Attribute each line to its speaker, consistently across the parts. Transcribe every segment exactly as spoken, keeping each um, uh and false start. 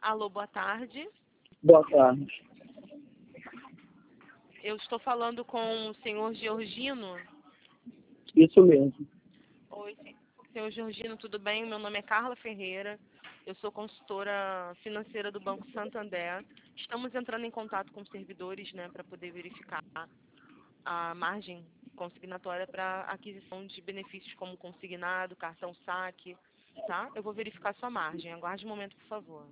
Speaker 1: Alô, boa tarde.
Speaker 2: Boa tarde.
Speaker 1: Eu estou falando com o senhor Georgino.
Speaker 2: Isso mesmo.
Speaker 1: Oi, senhor Georgino, tudo bem? Meu nome é Carla Ferreira. Eu sou consultora financeira do Banco Santander. Estamos entrando em contato com os servidores, né, para poder verificar a margem consignatória para aquisição de benefícios como consignado, cartão saque, tá? Eu vou verificar sua margem. Aguarde um momento, por favor.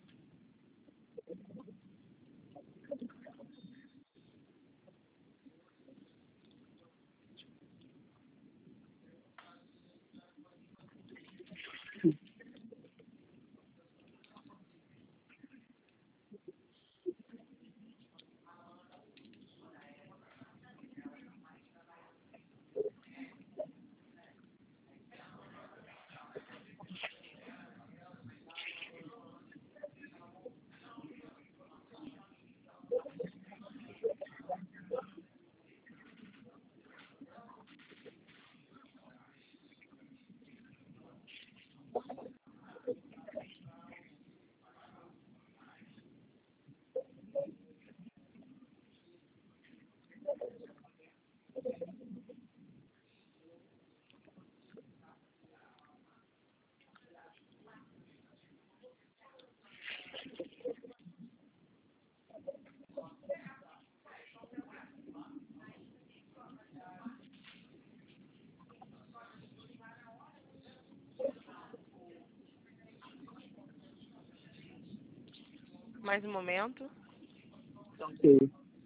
Speaker 1: Mais um momento.
Speaker 2: Ok.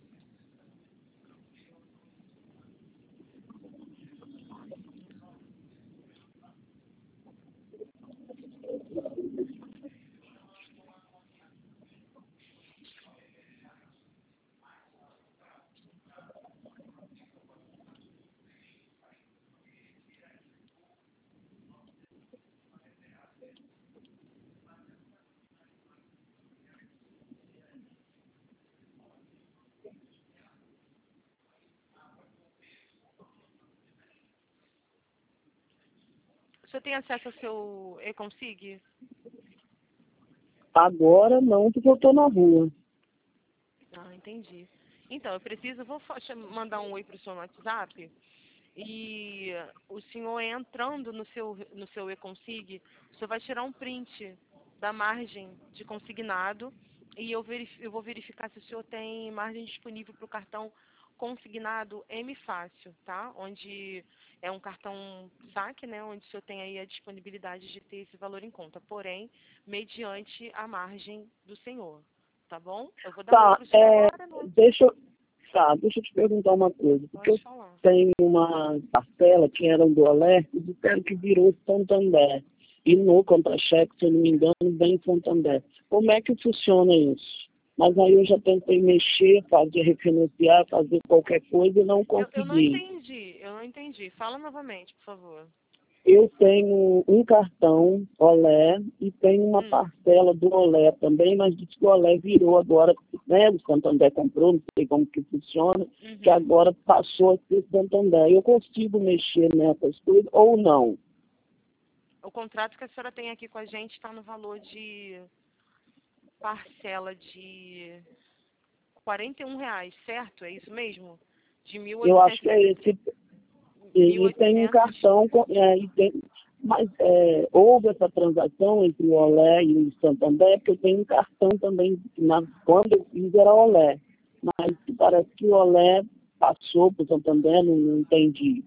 Speaker 1: O senhor tem acesso ao seu e-consig?
Speaker 2: Agora não, porque eu estou na rua.
Speaker 1: Ah, entendi. Então, eu preciso, vou fa- cham- mandar um oi para o senhor no WhatsApp e o senhor entrando no seu, no seu e-consig, o senhor vai tirar um print da margem de consignado e eu, verif- eu vou verificar se o senhor tem margem disponível para o cartão consignado M Fácil, tá? Onde é um cartão saque, né? Onde o senhor tem aí a disponibilidade de ter esse valor em conta, porém, mediante a margem do senhor, tá bom? Eu vou dar um oi
Speaker 2: Tá,
Speaker 1: para o senhor
Speaker 2: é,
Speaker 1: agora, né?
Speaker 2: deixa, eu- tá, deixa eu te perguntar uma coisa. Porque eu
Speaker 1: Pode falar.
Speaker 2: tenho uma parcela que era do Olé e disseram que virou Santander. E no contra-cheque, se eu não me engano, vem Santander. Como é que funciona isso? Mas aí eu já tentei mexer, fazer refinanciar, fazer qualquer coisa e não
Speaker 1: Eu, eu não
Speaker 2: consegui.
Speaker 1: entendi, eu não entendi. Fala novamente, por favor.
Speaker 2: Eu tenho um cartão Olé e tenho uma
Speaker 1: Hum.
Speaker 2: parcela do Olé também, mas diz que o Olé virou agora, né? O Santander comprou, não sei como que funciona,
Speaker 1: Uhum.
Speaker 2: que agora passou a ser Santander. Eu consigo mexer nessas coisas ou não?
Speaker 1: O contrato que a senhora tem aqui com a gente está no valor de parcela de quarenta e um reais, certo? É isso mesmo? De mil
Speaker 2: Eu acho
Speaker 1: oitocentos
Speaker 2: que é esse.
Speaker 1: mil
Speaker 2: E, e tem um
Speaker 1: oitocentos.
Speaker 2: cartão, com- é, e tem, mas é, houve essa transação entre o Olé e o Santander, porque eu tenho um cartão também, na, quando eu fiz era Olé, mas parece que o Olé passou para o Santander, não, não entendi.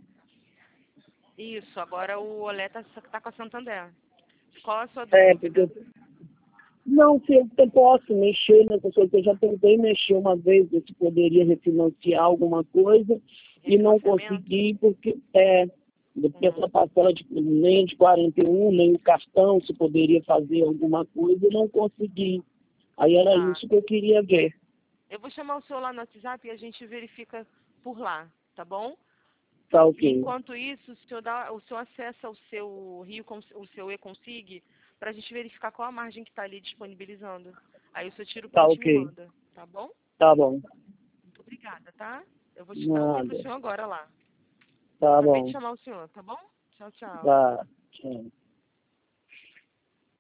Speaker 1: Isso, agora o Olé está tá com a Santander. Qual a sua
Speaker 2: É, porque
Speaker 1: dúvida?
Speaker 2: eu- não, se eu eu posso mexer nessa coisa, eu já tentei mexer uma vez, ver se poderia refinanciar alguma coisa, e não
Speaker 1: Refinanciamento?
Speaker 2: consegui, porque é, porque
Speaker 1: Uhum.
Speaker 2: essa parcela de, nem de quarenta e um, nem o cartão, se poderia fazer alguma coisa, e não consegui. Aí era
Speaker 1: Tá.
Speaker 2: isso que eu queria ver.
Speaker 1: Eu vou chamar o senhor lá no WhatsApp e a gente verifica por lá, tá bom?
Speaker 2: Tá
Speaker 1: E
Speaker 2: ok.
Speaker 1: enquanto isso, o senhor, dá, o senhor acessa o seu Rio, Cons- o seu e-consig, para a gente verificar qual a margem que está ali disponibilizando. Aí o senhor tira o
Speaker 2: Tá
Speaker 1: print e me
Speaker 2: ok.
Speaker 1: manda, tá bom?
Speaker 2: Tá bom.
Speaker 1: Muito obrigada, tá? Eu vou te dar um oi pro
Speaker 2: Nada.
Speaker 1: senhor agora lá.
Speaker 2: Tá
Speaker 1: Acabei de
Speaker 2: bom.
Speaker 1: chamar o senhor, tá bom? Tchau, tchau.
Speaker 2: Tá. Tchau.